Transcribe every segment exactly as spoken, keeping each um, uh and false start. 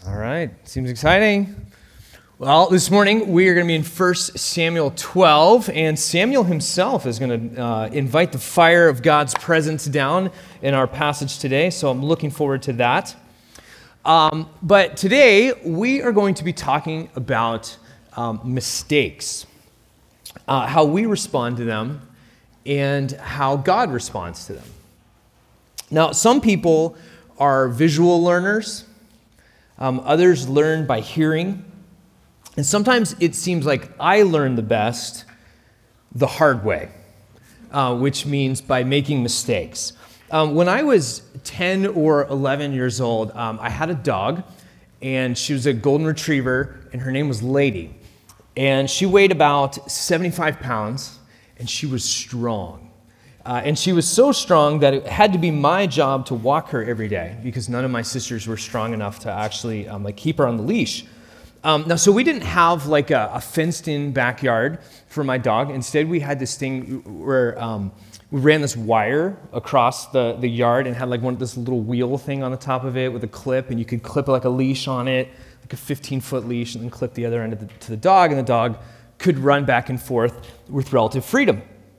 All right, seems exciting. Well, this morning we are going to be in First Samuel twelve, and Samuel himself is going to uh, invite the fire of God's presence down in our passage today, so I'm looking forward to that. Um, but today we are going to be talking about um, mistakes, uh, how we respond to them, and how God responds to them. Now, some people are visual learners. Um, others learn by hearing. And sometimes it seems like I learn the best the hard way, uh, which means by making mistakes. Um, when I was ten or eleven years old, um, I had a dog, and she was a golden retriever, and her name was Lady. And she weighed about seventy-five pounds, and she was strong. Uh, and she was so strong that it had to be my job to walk her every day because none of my sisters were strong enough to actually um, like keep her on the leash. Um, now, so we didn't have like a, a fenced-in backyard for my dog. Instead, we had this thing where um, we ran this wire across the, the yard and had like one this little wheel thing on the top of it with a clip, and you could clip like a leash on it, like a fifteen-foot leash, and then clip the other end of the, to the dog, and the dog could run back and forth with relative freedom.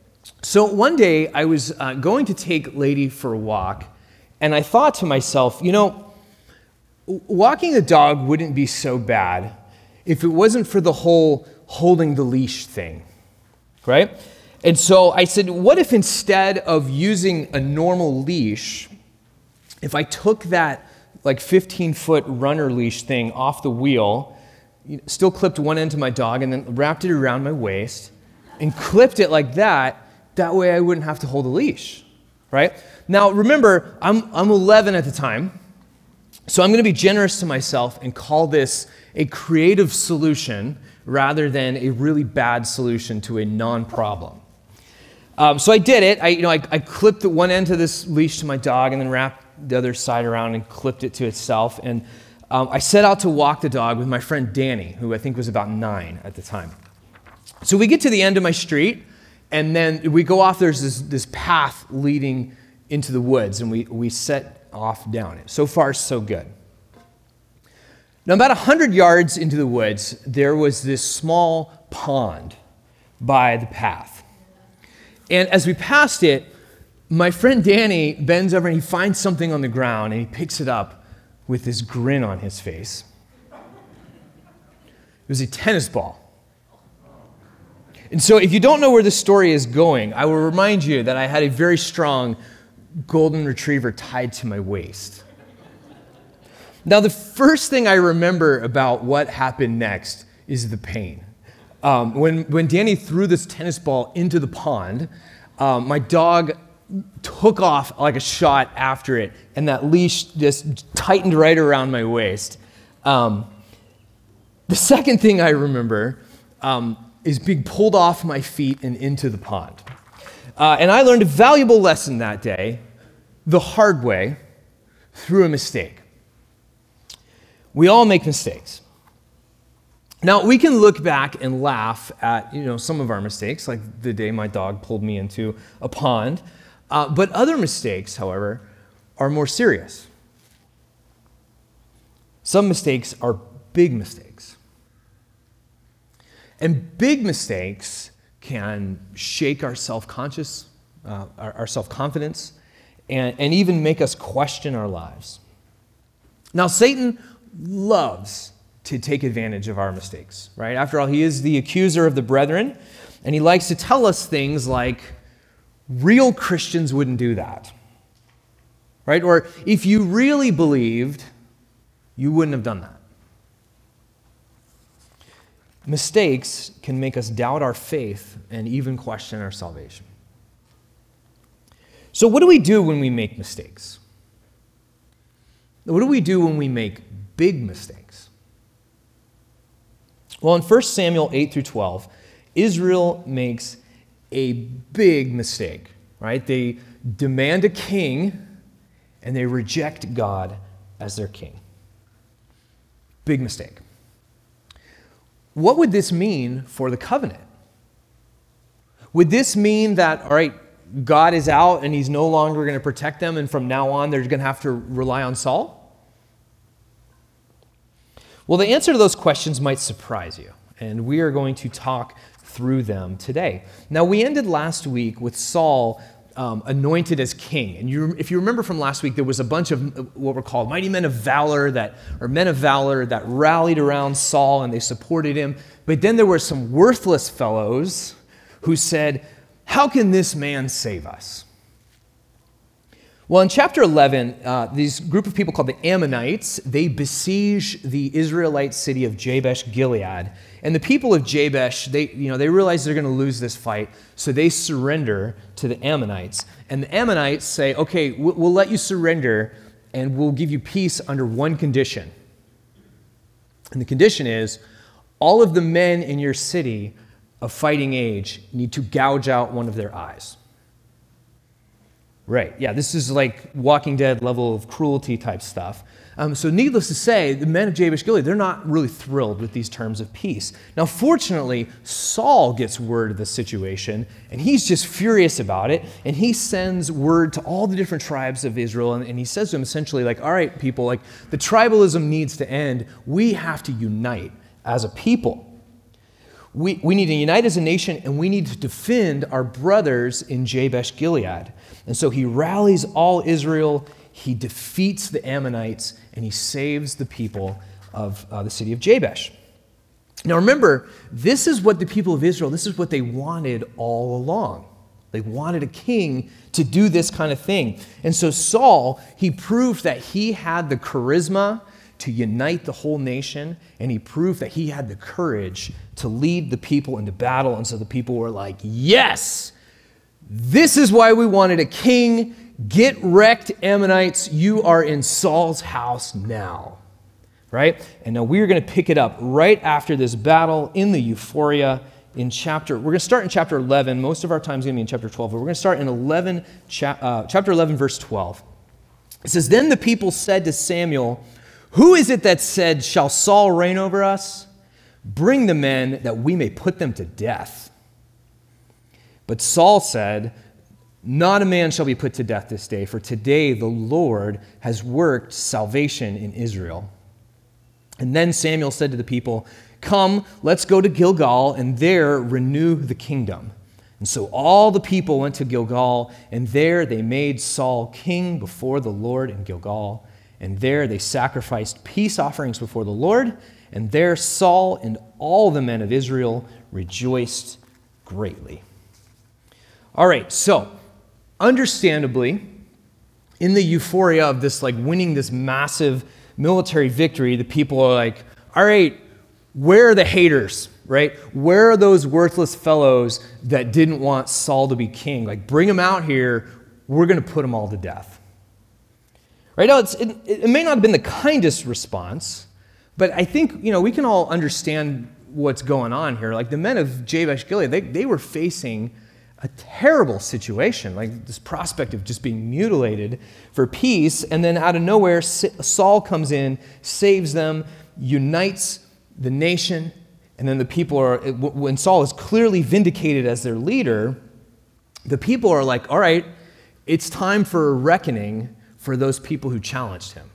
So one day, I was uh, going to take Lady for a walk, and I thought to myself, you know, walking a dog wouldn't be so bad if it wasn't for the whole holding the leash thing, right? And so I said, what if instead of using a normal leash, if I took that like fifteen-foot runner leash thing off the wheel, still clipped one end to my dog, and then wrapped it around my waist, and clipped it like that. That way I wouldn't have to hold a leash, right? Now, remember, I'm I'm eleven at the time, so I'm going to be generous to myself and call this a creative solution rather than a really bad solution to a non-problem. Um, so I did it. I, you know, I, I clipped the one end of this leash to my dog and then wrapped the other side around and clipped it to itself. And um, I set out to walk the dog with my friend Danny, who I think was about nine at the time. So we get to the end of my street, and then we go off, there's this, this path leading into the woods, and we, we set off down it. So far, so good. Now, about one hundred yards into the woods, there was this small pond by the path. And as we passed it, my friend Danny bends over and he finds something on the ground, and he picks it up with this grin on his face. It was a tennis ball. And so if you don't know where this story is going, I will remind you that I had a very strong golden retriever tied to my waist. Now, the first thing I remember about what happened next is the pain. Um, when, when Danny threw this tennis ball into the pond, um, my dog took off like a shot after it, and that leash just tightened right around my waist. Um, the second thing I remember um, is being pulled off my feet and into the pond. Uh, and I learned a valuable lesson that day, the hard way, through a mistake. We all make mistakes. Now, we can look back and laugh at, you know, some of our mistakes, like the day my dog pulled me into a pond. Uh, but other mistakes, however, are more serious. Some mistakes are big mistakes. And big mistakes can shake our self-conscious, uh, our, our self-confidence, and, and even make us question our lives. Now, Satan loves to take advantage of our mistakes, right? After all, he is the accuser of the brethren, and he likes to tell us things like, real Christians wouldn't do that, right? Or if you really believed, you wouldn't have done that. Mistakes can make us doubt our faith and even question our salvation. So what do we do when we make mistakes? What do we do when we make big mistakes? Well, in First Samuel eight through twelve, Israel makes a big mistake, right? They demand a king, and they reject God as their king. Big mistake. What would this mean for the covenant? Would this mean that, all right, God is out and he's no longer going to protect them, and from now on they're going to have to rely on Saul? Well, the answer to those questions might surprise you, and we are going to talk through them today. Now, we ended last week with Saul um, anointed as king. And you, if you remember from last week, there was a bunch of what were called mighty men of valor that, or men of valor that rallied around Saul and they supported him. But then there were some worthless fellows who said, "How can this man save us?" Well, in chapter eleven, uh, these group of people called the Ammonites, they besiege the Israelite city of Jabesh Gilead. And the people of Jabesh, they, you know, they realize they're going to lose this fight, so they surrender to the Ammonites. And the Ammonites say, "Okay, we'll let you surrender, and we'll give you peace under one condition. And the condition is, all of the men in your city of fighting age need to gouge out one of their eyes." Right, yeah, this is like Walking Dead level of cruelty type stuff. Um, so needless to say, the men of Jabesh Gilead, they're not really thrilled with these terms of peace. Now, fortunately, Saul gets word of the situation, and he's just furious about it, and he sends word to all the different tribes of Israel, and, and he says to them essentially, like, all right, people, like, the tribalism needs to end. We have to unite as a people. We, we need to unite as a nation, and we need to defend our brothers in Jabesh Gilead. And so he rallies all Israel, he defeats the Ammonites, and he saves the people of uh, the city of Jabesh. Now remember, this is what the people of Israel, this is what they wanted all along. They wanted a king to do this kind of thing. And so Saul, he proved that he had the charisma to unite the whole nation, and he proved that he had the courage to lead the people into battle. And so the people were like, yes, this is why we wanted a king. Get wrecked, Ammonites. You are in Saul's house now. Right? And now we're going to pick it up right after this battle in the Euphoria in chapter, we're going to start in chapter eleven. Most of our time is going to be in chapter twelve, but we're going to start in eleven, cha- uh, chapter eleven, verse twelve. It says, "Then the people said to Samuel, 'Who is it that said, shall Saul reign over us? Bring the men that we may put them to death.' But Saul said, 'Not a man shall be put to death this day, for today the Lord has worked salvation in Israel.' And then Samuel said to the people, 'Come, let's go to Gilgal, and there renew the kingdom.' And so all the people went to Gilgal, and there they made Saul king before the Lord in Gilgal. And there they sacrificed peace offerings before the Lord, and there Saul and all the men of Israel rejoiced greatly." All right, so understandably, in the euphoria of this, like winning this massive military victory, the people are like, all right, where are the haters, right? Where are those worthless fellows that didn't want Saul to be king? Like, bring them out here. We're going to put them all to death. Right now, it's, it, it may not have been the kindest response, but I think, you know, we can all understand what's going on here. Like, the men of Jabesh Gilead, they, they were facing a terrible situation, like this prospect of just being mutilated for peace, and then out of nowhere, Saul comes in, saves them, unites the nation, and then the people are, when Saul is clearly vindicated as their leader, the people are like, all right, it's time for a reckoning for those people who challenged him.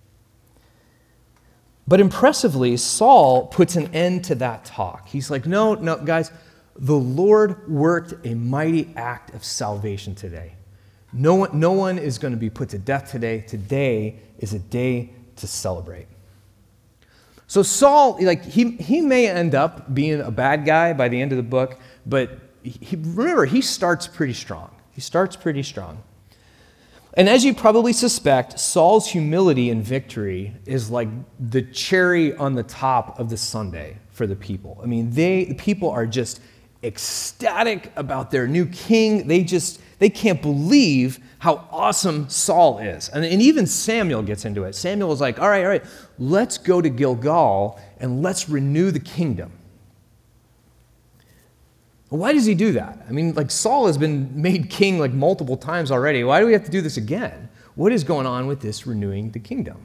But impressively, Saul puts an end to that talk. He's like, no, no, guys, the Lord worked a mighty act of salvation today. No one, no one is going to be put to death today. Today is a day to celebrate. So Saul, like he, he may end up being a bad guy by the end of the book, but he, remember, he starts pretty strong. He starts pretty strong. And as you probably suspect, Saul's humility and victory is like the cherry on the top of the sundae for the people. I mean, they the people are just ecstatic about their new king. They just, they can't believe how awesome Saul is. And, and even Samuel gets into it. Samuel was like, all right, all right, let's go to Gilgal and let's renew the kingdom. Why does he do that? I mean, like Saul has been made king like multiple times already. Why do we have to do this again? What is going on with this renewing the kingdom?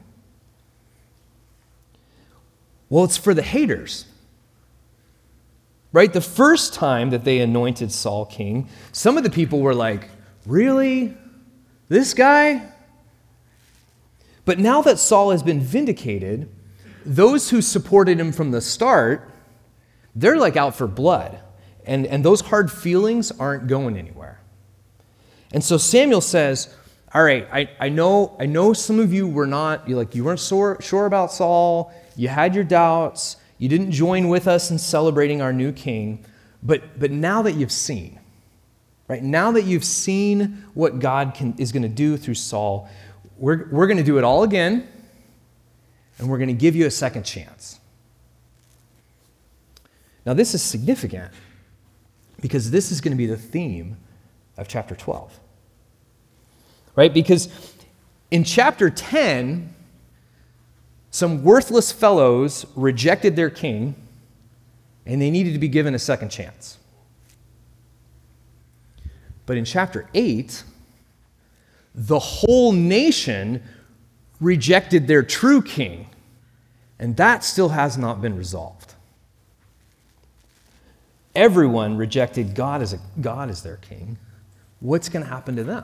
Well, it's for the haters. Right? The first time that they anointed Saul king, some of the people were like, really? This guy? But now that Saul has been vindicated, those who supported him from the start, they're like out for blood. And, and those hard feelings aren't going anywhere. And so Samuel says, all right, I, I know I know some of you were not, you like you weren't sure, sure about Saul, you had your doubts, you didn't join with us in celebrating our new king, but, but now that you've seen, right, now that you've seen what God can, is going to do through Saul, we're, we're going to do it all again, and we're going to give you a second chance. Now this is significant, because this is going to be the theme of chapter twelve. Right? Because in chapter ten, some worthless fellows rejected their king, and they needed to be given a second chance. But in chapter eight, the whole nation rejected their true king, and that still has not been resolved. Everyone rejected God as a, God as their king. What's going to happen to them?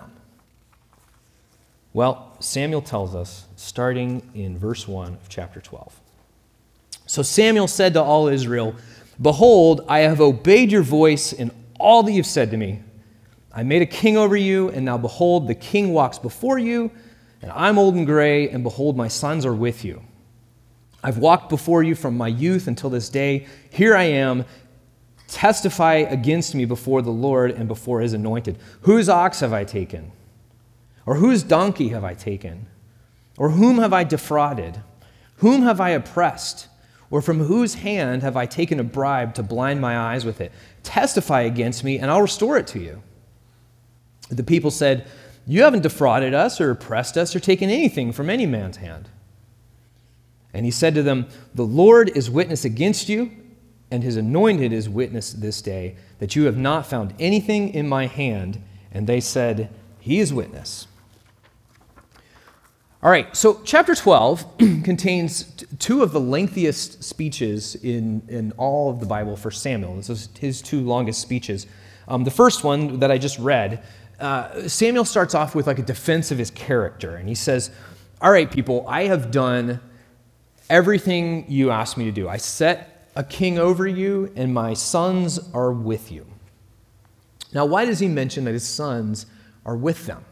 Well, Samuel tells us, starting in verse one of chapter twelve. So Samuel said to all Israel, "Behold, I have obeyed your voice in all that you've said to me. I made a king over you, and now behold, the king walks before you, and I'm old and gray, and behold, my sons are with you. I've walked before you from my youth until this day. Here I am. Testify against me before the Lord and before his anointed. Whose ox have I taken? Or whose donkey have I taken? Or whom have I defrauded? Whom have I oppressed? Or from whose hand have I taken a bribe to blind my eyes with it? Testify against me, and I'll restore it to you." The people said, "You haven't defrauded us or oppressed us or taken anything from any man's hand." And he said to them, "The Lord is witness against you, and his anointed is witness this day, that you have not found anything in my hand." And they said, "He is witness." All right, so chapter twelve contains t- two of the lengthiest speeches in, in all of the Bible for Samuel. This is his two longest speeches. Um, the first one that I just read, uh, Samuel starts off with like a defense of his character. And he says, "All right, people, I have done everything you asked me to do. I set a king over you, and my sons are with you." Now, why does he mention that his sons are with them?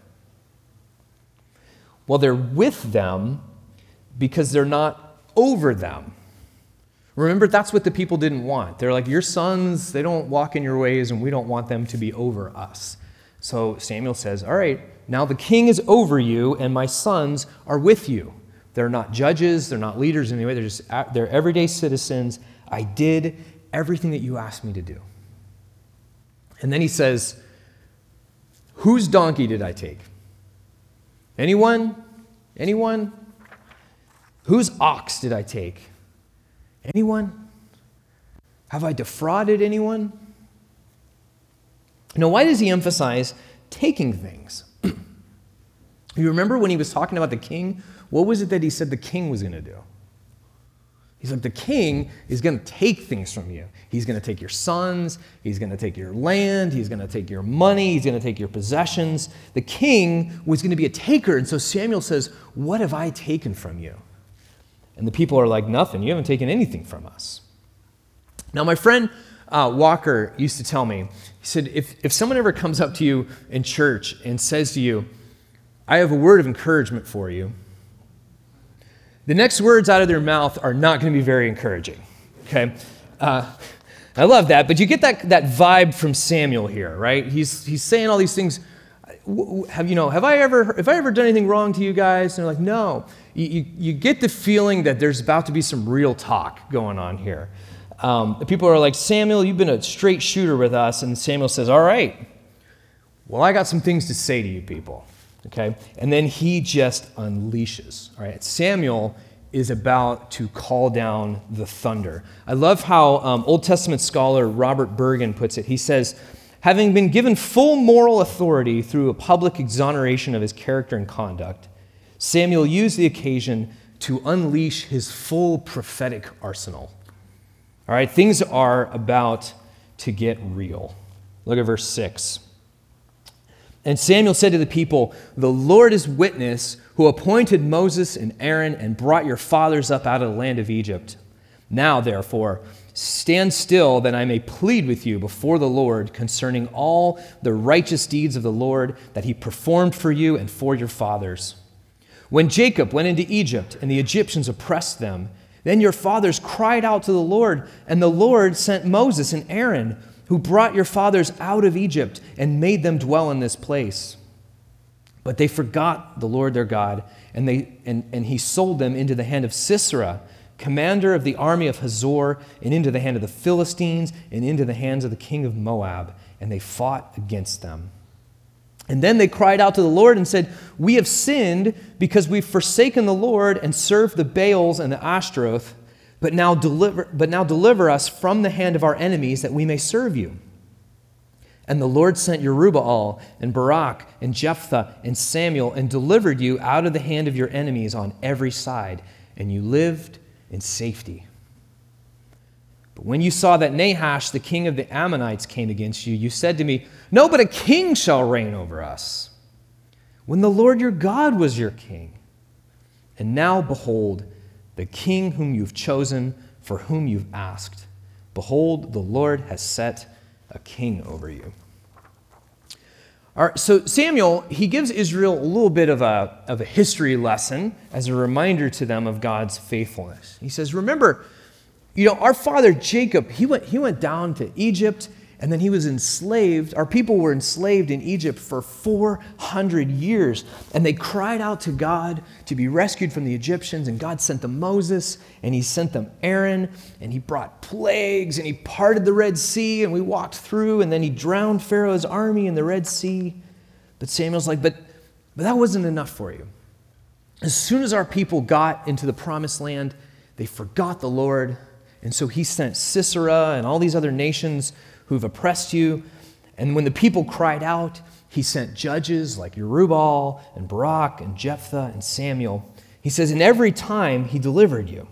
Well, they're with them because they're not over them. Remember, that's what the people didn't want. They're like, your sons, they don't walk in your ways, and we don't want them to be over us. So Samuel says, all right, now the king is over you, and my sons are with you. They're not judges, they're not leaders in any way, they're just they're everyday citizens. I did everything that you asked me to do. And then he says, whose donkey did I take? Anyone? Anyone? Whose ox did I take? Anyone? Have I defrauded anyone? Now, why does he emphasize taking things? You remember when he was talking about the king? What was it that he said the king was going to do? He's like, the king is going to take things from you. He's going to take your sons. He's going to take your land. He's going to take your money. He's going to take your possessions. The king was going to be a taker. And so Samuel says, what have I taken from you? And the people are like, nothing. You haven't taken anything from us. Now, my friend uh, Walker used to tell me, he said, if, if someone ever comes up to you in church and says to you, I have a word of encouragement for you, the next words out of their mouth are not going to be very encouraging, okay? Uh, I love that, but you get that, that vibe from Samuel here, right? He's he's saying all these things. Have you know? Have I ever have I ever done anything wrong to you guys? And they're like, no. You, you, you get the feeling that there's about to be some real talk going on here. Um, people are like, Samuel, you've been a straight shooter with us, and Samuel says, all right. Well, I got some things to say to you people. Okay, and then he just unleashes. All right, Samuel is about to call down the thunder. I love how um, Old Testament scholar Robert Bergen puts it. He says, having been given full moral authority through a public exoneration of his character and conduct, Samuel used the occasion to unleash his full prophetic arsenal. All right, things are about to get real. Look at verse six. And Samuel said to the people, "The Lord is witness, who appointed Moses and Aaron and brought your fathers up out of the land of Egypt. Now, therefore, stand still, that I may plead with you before the Lord concerning all the righteous deeds of the Lord that he performed for you and for your fathers. When Jacob went into Egypt and the Egyptians oppressed them, then your fathers cried out to the Lord, and the Lord sent Moses and Aaron, who brought your fathers out of Egypt and made them dwell in this place. But they forgot the Lord their God, and, they, and, and he sold them into the hand of Sisera, commander of the army of Hazor, and into the hand of the Philistines, and into the hands of the king of Moab, and they fought against them. And then they cried out to the Lord and said, 'We have sinned because we've forsaken the Lord and served the Baals and the Ashtaroth. But now deliver, but now deliver us from the hand of our enemies, that we may serve you.' And the Lord sent Jerubbaal and Barak and Jephthah and Samuel and delivered you out of the hand of your enemies on every side, and you lived in safety. But when you saw that Nahash, the king of the Ammonites, came against you, you said to me, 'No, but a king shall reign over us,' when the Lord your God was your king. And now, behold, the king whom you've chosen, for whom you've asked, behold, the Lord has set a king over you." All right, so Samuel, he gives Israel a little bit of a, of a history lesson as a reminder to them of God's faithfulness. He says, remember, you know, our father Jacob, he went, he went down to Egypt, and then he was enslaved. Our people were enslaved in Egypt for four hundred years, and they cried out to God to be rescued from the Egyptians, and God sent them Moses, and he sent them Aaron, and he brought plagues, and he parted the Red Sea, and we walked through, and then he drowned Pharaoh's army in the Red Sea. But Samuel's like, but, but that wasn't enough for you. As soon as our people got into the promised land, they forgot the Lord, and so he sent Sisera and all these other nations who've oppressed you. And when the people cried out, he sent judges like Jerubbaal and Barak and Jephthah and Samuel. He says, and every time he delivered you.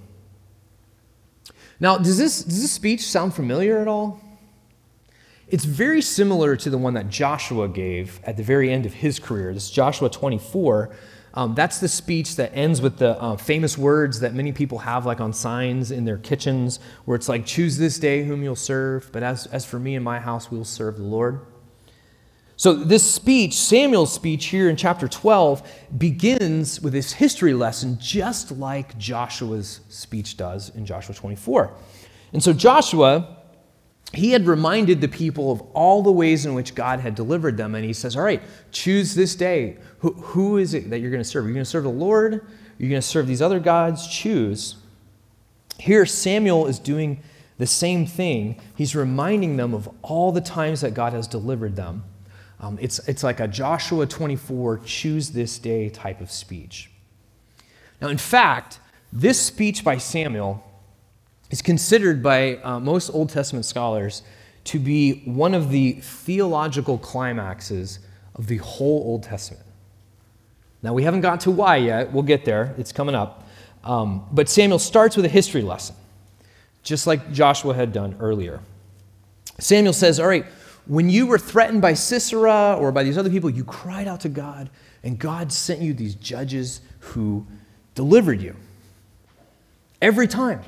Now, does this, does this speech sound familiar at all? It's very similar to the one that Joshua gave at the very end of his career. This is Joshua twenty-four. Um, that's the speech that ends with the uh, famous words that many people have like on signs in their kitchens, where it's like, choose this day whom you'll serve, but as, as for me and my house, we will serve the Lord. So this speech, Samuel's speech here in chapter twelve, begins with this history lesson just like Joshua's speech does in Joshua twenty-four. And so Joshua, he had reminded the people of all the ways in which God had delivered them. And he says, all right, choose this day. Who, who is it that you're going to serve? Are you going to serve the Lord? Are you going to serve these other gods? Choose. Here, Samuel is doing the same thing. He's reminding them of all the times that God has delivered them. Um, it's, it's like a Joshua twenty-four, choose this day type of speech. Now, in fact, this speech by Samuel is considered by uh, most Old Testament scholars to be one of the theological climaxes of the whole Old Testament. Now, we haven't got to why yet. We'll get there. It's coming up. Um, but Samuel starts with a history lesson, just like Joshua had done earlier. Samuel says, all right, when you were threatened by Sisera or by these other people, you cried out to God, and God sent you these judges who delivered you. Every time.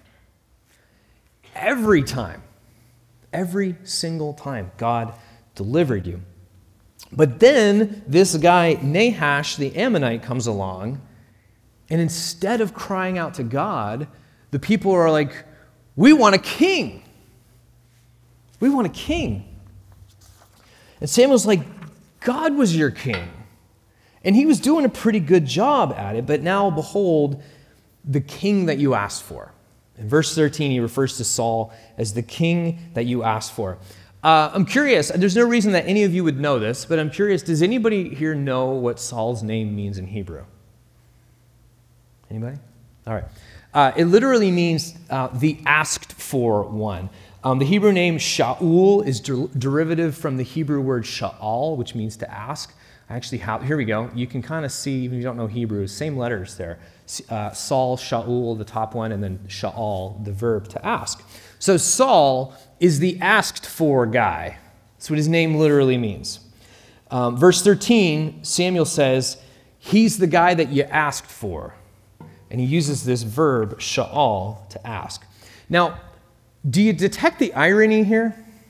Every time. Every single time, God delivered you. But then this guy, Nahash, the Ammonite, comes along, and instead of crying out to God, the people are like, we want a king. We want a king. And Samuel's like, God was your king. And he was doing a pretty good job at it, but now behold, the king that you asked for. In verse thirteen, he refers to Saul as the king that you asked for. Uh, I'm curious, there's no reason that any of you would know this, but I'm curious, does anybody here know what Saul's name means in Hebrew? Anybody? All right. Uh, it literally means uh, the asked for one. Um, the Hebrew name Shaul is der- derivative from the Hebrew word Sha'al, which means to ask. I actually have, here we go. You can kind of see, even if you don't know Hebrew, same letters there. Uh, Saul, Shaul, the top one, and then Sha'al, the verb to ask. So Saul is the asked for guy. That's what his name literally means. Um, verse thirteen, Samuel says, he's the guy that you asked for. And he uses this verb, sha'al, to ask. Now, do you detect the irony here?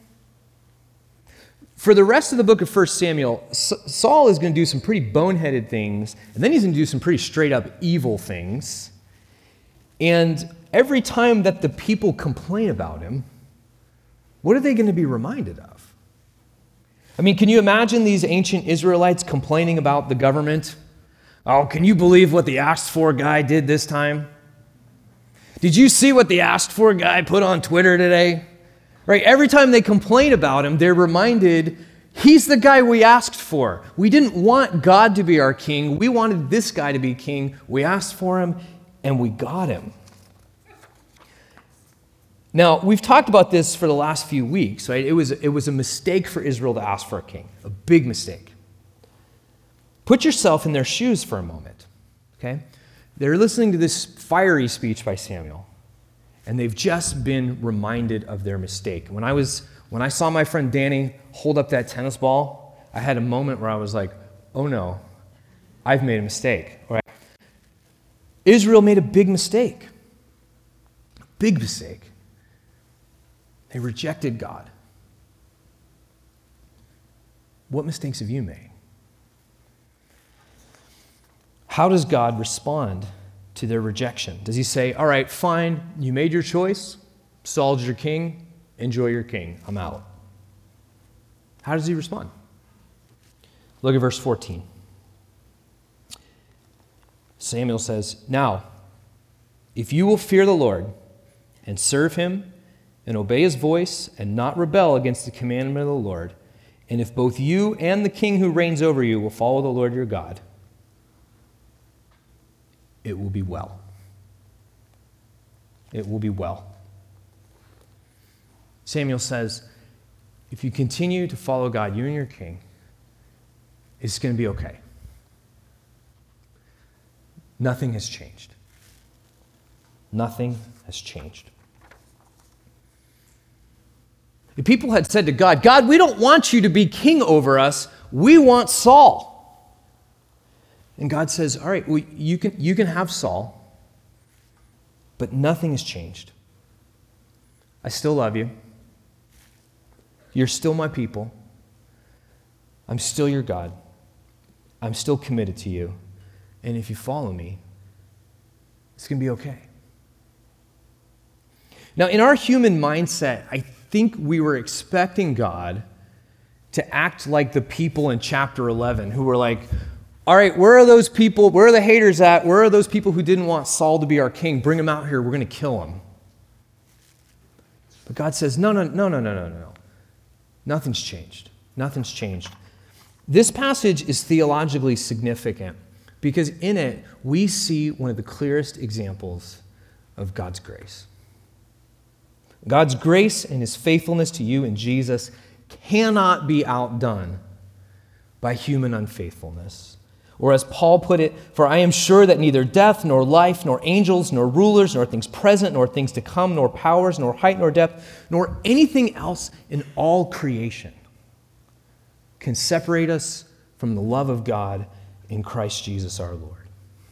For the rest of the book of First Samuel, Saul is going to do some pretty boneheaded things, and then he's going to do some pretty straight up evil things. And every time that the people complain about him, what are they going to be reminded of? I mean, can you imagine these ancient Israelites complaining about the government? Oh, can you believe what the asked for guy did this time? Did you see what the asked for guy put on Twitter today? Right? Every time they complain about him, they're reminded, he's the guy we asked for. We didn't want God to be our king. We wanted this guy to be king. We asked for him, and we got him. Now, we've talked about this for the last few weeks, right? It was, it was a mistake for Israel to ask for a king, a big mistake. Put yourself in their shoes for a moment, okay? They're listening to this fiery speech by Samuel, and they've just been reminded of their mistake. When I was, when I saw my friend Danny hold up that tennis ball, I had a moment where I was like, oh no, I've made a mistake, right? Israel made a big mistake, a big mistake. They rejected God. What mistakes have you made? How does God respond to their rejection? Does he say, all right, fine, you made your choice, Saul's your king, enjoy your king, I'm out? How does he respond? Look at verse fourteen. Samuel says, now, if you will fear the Lord and serve him and obey his voice and not rebel against the commandment of the Lord, and if both you and the king who reigns over you will follow the Lord your God, it will be well. It will be well. Samuel says, if you continue to follow God, you and your king, it's going to be okay. Nothing has changed. Nothing has changed. The people had said to God, God, we don't want you to be king over us. We want Saul. And God says, all right, well, you can, you can have Saul, but nothing has changed. I still love you. You're still my people. I'm still your God. I'm still committed to you. And if you follow me, it's going to be okay. Now, in our human mindset, I think we were expecting God to act like the people in chapter eleven who were like, all right, where are those people? Where are the haters at? Where are those people who didn't want Saul to be our king? Bring them out here. We're going to kill him. But God says, no, no, no, no, no, no, no. Nothing's changed. Nothing's changed. This passage is theologically significant because in it, we see one of the clearest examples of God's grace. God's grace and his faithfulness to you in Jesus cannot be outdone by human unfaithfulness. Or as Paul put it, for I am sure that neither death, nor life, nor angels, nor rulers, nor things present, nor things to come, nor powers, nor height, nor depth, nor anything else in all creation can separate us from the love of God in Christ Jesus our Lord.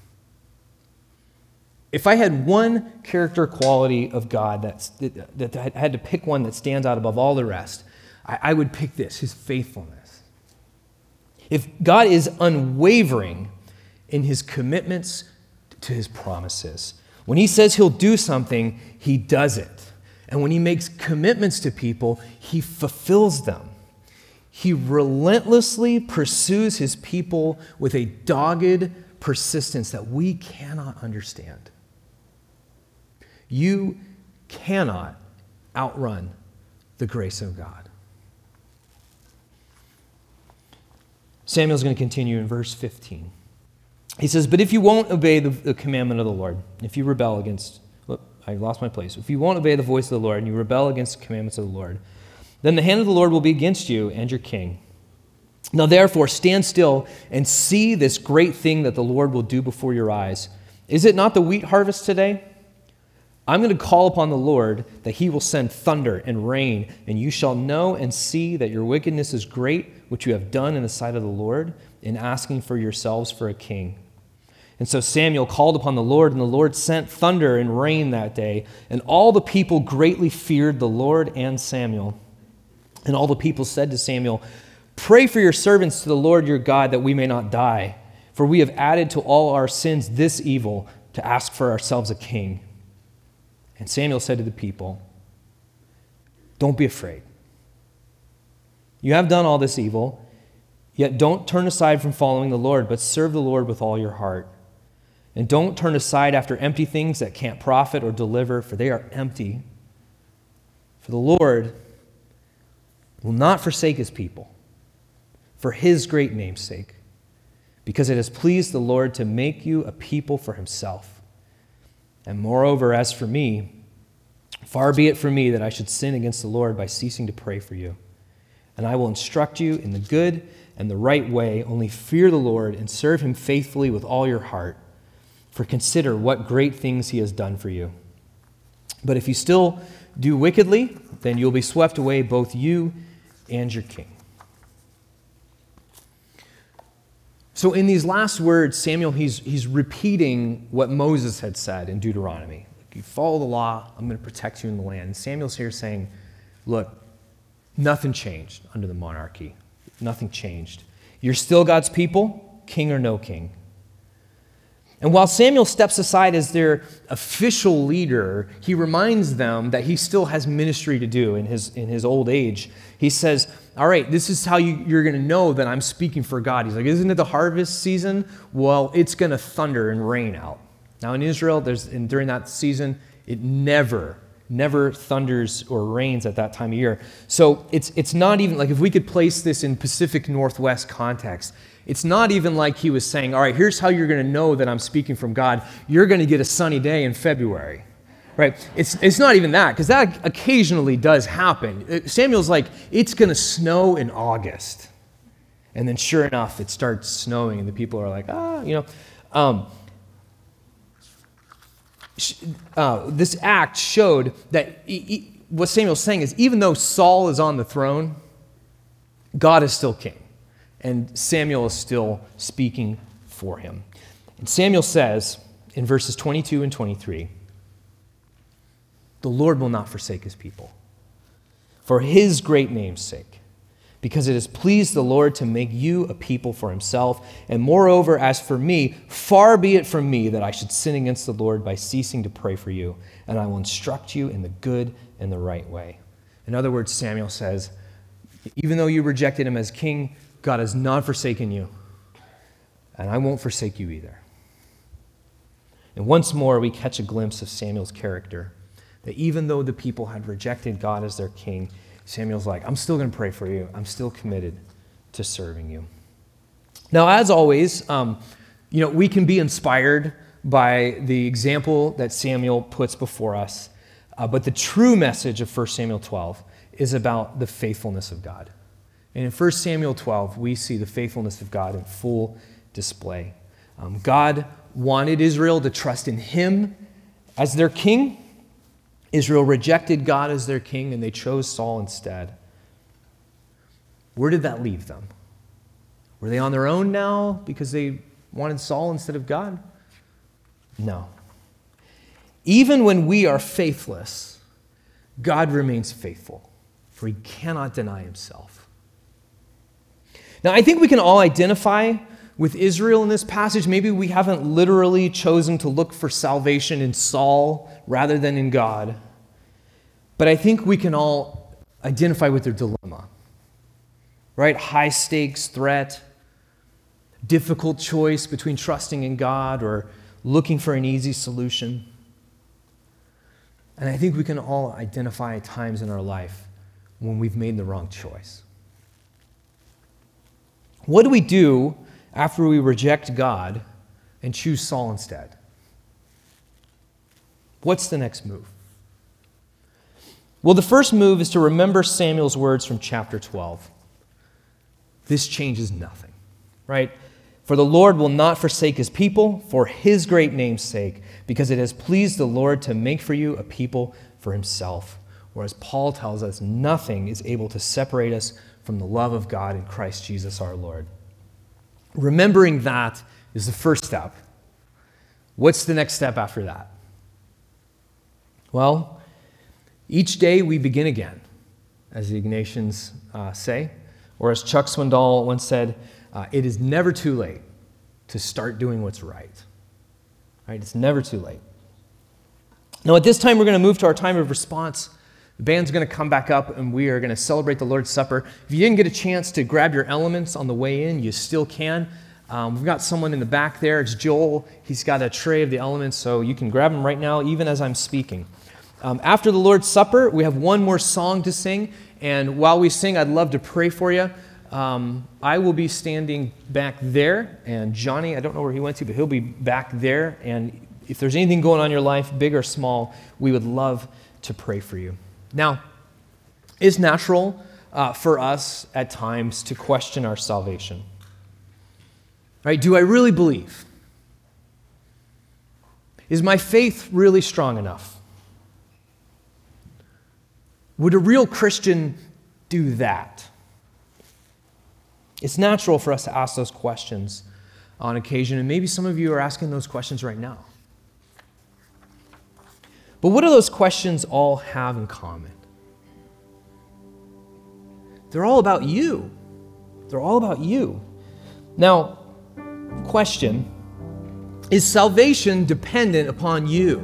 If I had one character quality of God that's, that, that I had to pick one that stands out above all the rest, I, I would pick this, his faithfulness. If God is unwavering in his commitments to his promises, when he says he'll do something, he does it. And when he makes commitments to people, he fulfills them. He relentlessly pursues his people with a dogged persistence that we cannot understand. You cannot outrun the grace of God. Samuel's going to continue in verse fifteen. He says, but if you won't obey the, the commandment of the Lord, if you rebel against, look, I lost my place. If you won't obey the voice of the Lord and you rebel against the commandments of the Lord, then the hand of the Lord will be against you and your king. Now therefore stand still and see this great thing that the Lord will do before your eyes. Is it not the wheat harvest today? I'm going to call upon the Lord that he will send thunder and rain, and you shall know and see that your wickedness is great, which you have done in the sight of the Lord, in asking for yourselves for a king. And so Samuel called upon the Lord, and the Lord sent thunder and rain that day, and all the people greatly feared the Lord and Samuel. And all the people said to Samuel, "Pray for your servants to the Lord your God that we may not die, for we have added to all our sins this evil, to ask for ourselves a king." And Samuel said to the people, "Don't be afraid. You have done all this evil, yet don't turn aside from following the Lord, but serve the Lord with all your heart. And don't turn aside after empty things that can't profit or deliver, for they are empty. For the Lord will not forsake his people, for his great name's sake, because it has pleased the Lord to make you a people for himself. And moreover, as for me, far be it from me that I should sin against the Lord by ceasing to pray for you. And I will instruct you in the good and the right way. Only fear the Lord and serve him faithfully with all your heart. For consider what great things he has done for you. But if you still do wickedly, then you'll be swept away, both you and your king." So in these last words, Samuel, he's, he's repeating what Moses had said in Deuteronomy. You follow the law, I'm going to protect you in the land. And Samuel's here saying, look, nothing changed under the monarchy. Nothing changed. You're still God's people, king or no king. And while Samuel steps aside as their official leader, he reminds them that he still has ministry to do in his, in his old age. He says, all right, this is how you, you're going to know that I'm speaking for God. He's like, isn't it the harvest season? Well, it's going to thunder and rain out. Now in Israel, there's and during that season, it never, never thunders or rains at that time of year. So it's it's not even like, if we could place this in Pacific Northwest context, it's not even like he was saying, all right, here's how you're going to know that I'm speaking from God. You're going to get a sunny day in February. Right? It's it's not even that, because that occasionally does happen. Samuel's like, it's going to snow in August. And then sure enough, it starts snowing, and the people are like, ah, you know. Um, uh, this act showed that he, he, what Samuel's saying is, even though Saul is on the throne, God is still king. And Samuel is still speaking for him. And Samuel says in verses twenty-two and twenty-three, "The Lord will not forsake his people, for his great name's sake, because it has pleased the Lord to make you a people for himself. And moreover, as for me, far be it from me that I should sin against the Lord by ceasing to pray for you, and I will instruct you in the good and the right way." In other words, Samuel says, even though you rejected him as king, God has not forsaken you, and I won't forsake you either. And once more, we catch a glimpse of Samuel's character, that even though the people had rejected God as their king, Samuel's like, I'm still going to pray for you. I'm still committed to serving you. Now, as always, um, you know, we can be inspired by the example that Samuel puts before us, uh, but the true message of First Samuel twelve is about the faithfulness of God. And in First Samuel twelve, we see the faithfulness of God in full display. Um, God wanted Israel to trust in him as their king. Israel rejected God as their king, and they chose Saul instead. Where did that leave them? Were they on their own now because they wanted Saul instead of God? No. Even when we are faithless, God remains faithful, for he cannot deny himself. Now, I think we can all identify with Israel in this passage. Maybe we haven't literally chosen to look for salvation in Saul rather than in God. But I think we can all identify with their dilemma, right? High stakes threat, difficult choice between trusting in God or looking for an easy solution. And I think we can all identify times in our life when we've made the wrong choice. What do we do after we reject God and choose Saul instead? What's the next move? Well, the first move is to remember Samuel's words from chapter twelve. This changes nothing, right? For the Lord will not forsake his people for his great name's sake, because it has pleased the Lord to make for you a people for himself. Whereas Paul tells us nothing is able to separate us from the love of God in Christ Jesus our Lord. Remembering that is the first step. What's the next step after that? Well, each day we begin again, as the Ignatians uh, say, or as Chuck Swindoll once said, uh, it is never too late to start doing what's right. Right? It's never too late. Now, at this time, we're going to move to our time of response. The band's going to come back up, and we are going to celebrate the Lord's Supper. If you didn't get a chance to grab your elements on the way in, you still can. Um, we've got someone in the back there. It's Joel. He's got a tray of the elements, so you can grab them right now, even as I'm speaking. Um, after the Lord's Supper, we have one more song to sing, and while we sing, I'd love to pray for you. Um, I will be standing back there, and Johnny, I don't know where he went to, but he'll be back there, and if there's anything going on in your life, big or small, we would love to pray for you. Now, it's natural uh, for us at times to question our salvation. Right? Do I really believe? Is my faith really strong enough? Would a real Christian do that? It's natural for us to ask those questions on occasion, and maybe some of you are asking those questions right now. But what do those questions all have in common? They're all about you. They're all about you. Now, question, is salvation dependent upon you?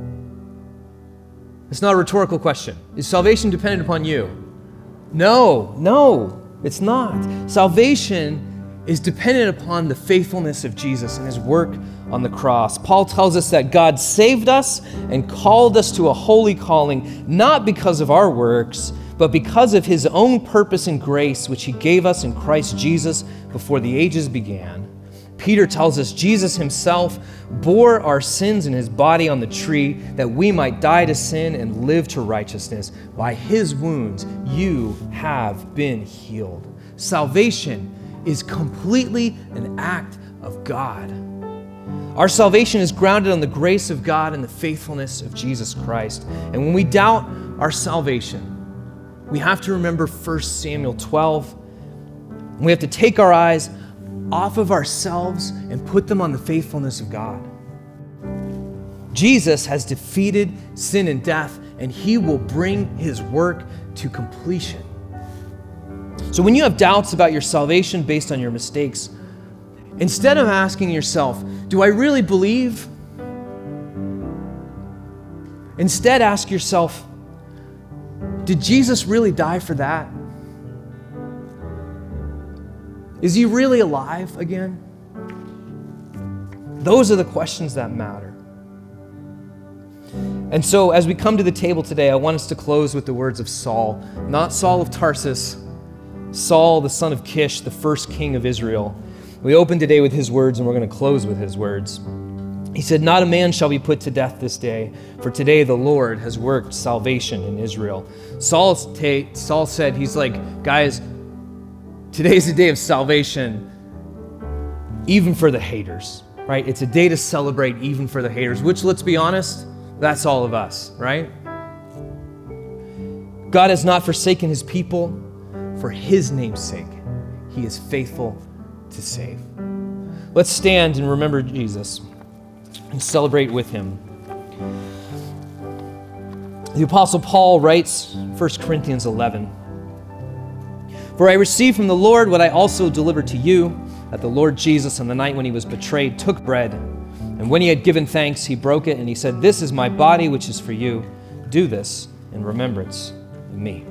It's not a rhetorical question. Is salvation dependent upon you? No, no, it's not. Salvation is dependent upon the faithfulness of Jesus and his work on the cross. Paul tells us that God saved us and called us to a holy calling, not because of our works, but because of his own purpose and grace, which he gave us in Christ Jesus before the ages began. Peter tells us Jesus himself bore our sins in his body on the tree that we might die to sin and live to righteousness. By his wounds, you have been healed. Salvation is completely an act of God. Our salvation is grounded on the grace of God and the faithfulness of Jesus Christ. And when we doubt our salvation, we have to remember First Samuel twelve. We have to take our eyes off of ourselves and put them on the faithfulness of God. Jesus has defeated sin and death, and he will bring his work to completion. So when you have doubts about your salvation based on your mistakes, instead of asking yourself, do I really believe? Instead, ask yourself, did Jesus really die for that? Is he really alive again? Those are the questions that matter. And so as we come to the table today, I want us to close with the words of Saul, not Saul of Tarsus, Saul, the son of Kish, the first king of Israel. We open today with his words, and we're going to close with his words. He said, "Not a man shall be put to death this day, for today the Lord has worked salvation in Israel." Saul, Saul said, he's like, guys, today's a day of salvation, even for the haters, right? It's a day to celebrate even for the haters, which, let's be honest, that's all of us, right? God has not forsaken his people for his name's sake. He is faithful to save. Let's stand and remember Jesus and celebrate with him. The Apostle Paul writes, First Corinthians eleven, "For I received from the Lord what I also delivered to you, that the Lord Jesus, on the night when he was betrayed, took bread, and when he had given thanks, he broke it, and he said, 'This is my body, which is for you. Do this in remembrance of me.'"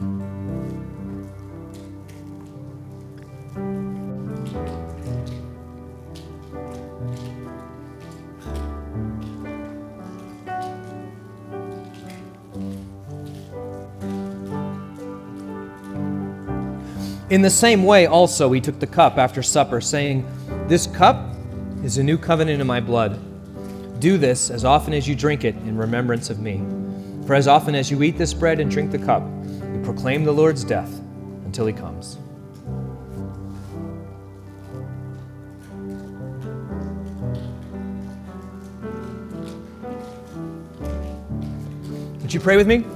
In the same way also he took the cup after supper, saying, "This cup is a new covenant in my blood. Do this as often as you drink it in remembrance of me. For as often as you eat this bread and drink the cup, you proclaim the Lord's death until he comes." Would you pray with me?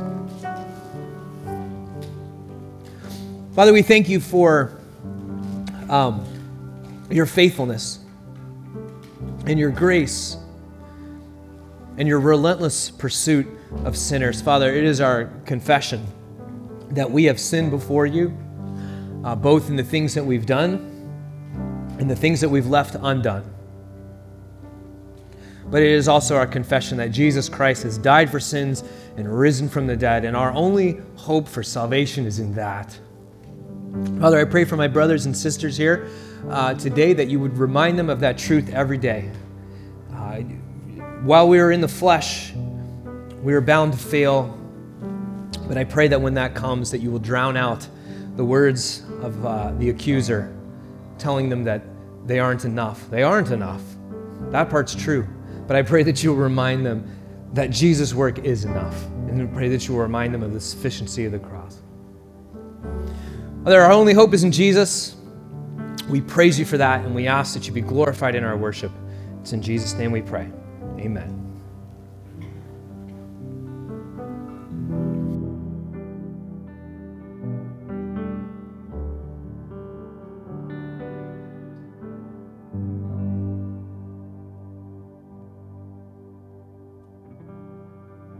Father, we thank you for um, your faithfulness and your grace and your relentless pursuit of sinners. Father, it is our confession that we have sinned before you, uh, both in the things that we've done and the things that we've left undone. But it is also our confession that Jesus Christ has died for sins and risen from the dead, and our only hope for salvation is in that. Father, I pray for my brothers and sisters here uh, today that you would remind them of that truth every day. Uh, while we are in the flesh, we are bound to fail, but I pray that when that comes, that you will drown out the words of uh, the accuser, telling them that they aren't enough. They aren't enough. That part's true. But I pray that you'll remind them that Jesus' work is enough. And I pray that you'll remind them of the sufficiency of the cross. Father, our only hope is in Jesus. We praise you for that, and we ask that you be glorified in our worship. It's in Jesus' name we pray. Amen.